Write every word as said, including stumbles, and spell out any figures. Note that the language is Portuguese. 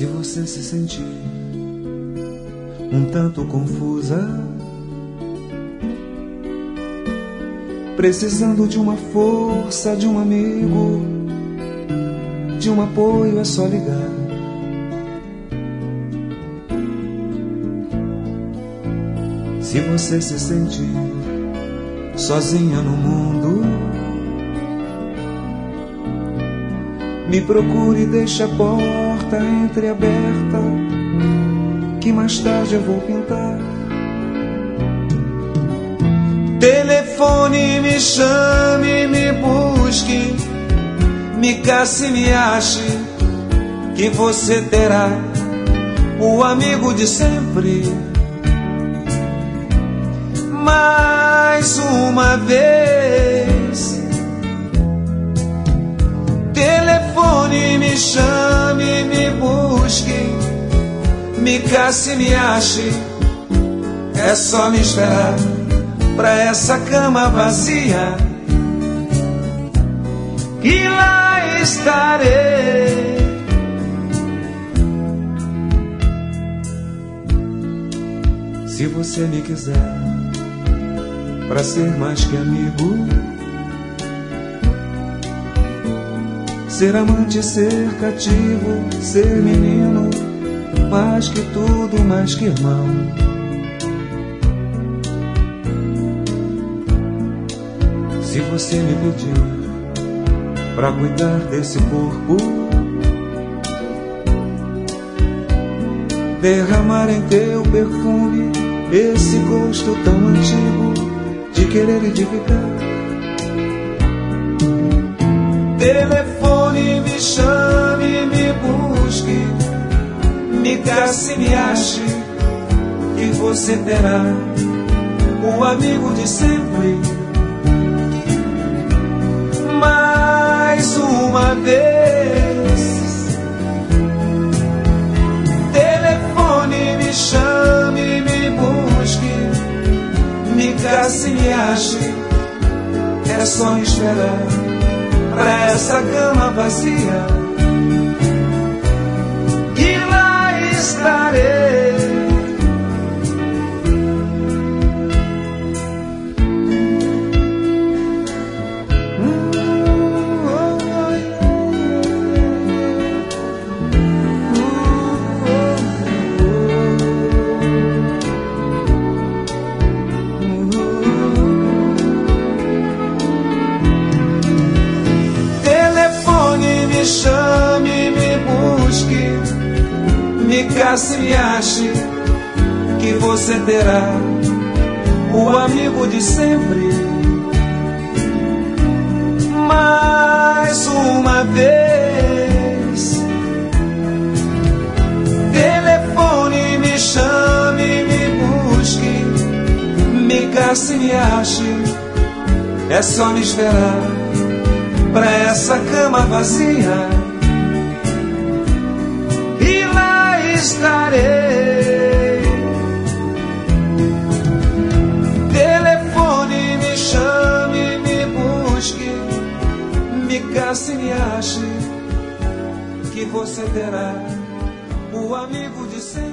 Se você se sentir um tanto confusa, precisando de uma força, de um amigo, de um apoio, é só ligar. Se você se sentir sozinha no mundo, me procure e deixe a porta entreaberta, que mais tarde eu vou pintar. Telefone, me chame, me busque, me casse, me ache, que você terá o amigo de sempre. Mais uma vez, telefone, me chame, me busque, me casse, me ache, é só me esperar pra essa cama vazia, e lá estarei. Se você me quiser pra ser mais que amigo, ser amante, ser cativo, ser menino, mais que tudo, mais que irmão. Se você me pedir pra cuidar desse corpo, derramar em teu perfume esse gosto tão antigo de querer e de ficar. Telefone, me chame, me busque, me casse, me ache, que você terá o amigo de sempre. Mais uma vez, telefone, me chame, me busque, me casse, me ache, é só me esperar pra essa cama vazia, e lá estarei. Me chame, me busque, me casse, me ache, que você terá o amigo de sempre. Mais uma vez, telefone, me chame, me busque, me casse, me ache, é só me esperar pra essa cama vazia, e lá estarei. Telefone, me chame, me busque, me casse, me ache, que você terá o amigo de sempre.